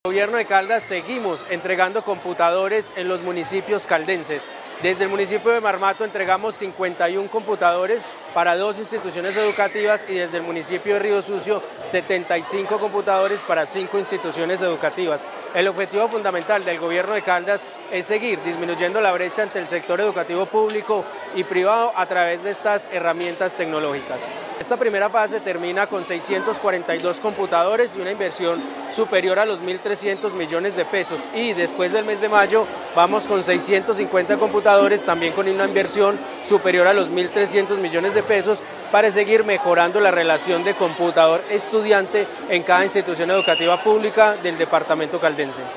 Gobierno de Caldas seguimos entregando computadores en los municipios caldenses. Desde el municipio de Marmato entregamos 51 computadores para 2 instituciones educativas y desde el municipio de Río Sucio 75 computadores para 5 instituciones educativas. El objetivo fundamental del Gobierno de Caldas es seguir disminuyendo la brecha entre el sector educativo público y privado a través de estas herramientas tecnológicas. Esta primera fase termina con 642 computadores y una inversión superior a los 1.300 millones de pesos y después del mes de mayo vamos con 650 computadores también con una inversión superior a los 1.300 millones de pesos para seguir mejorando la relación de computador-estudiante en cada institución educativa pública del departamento caldense.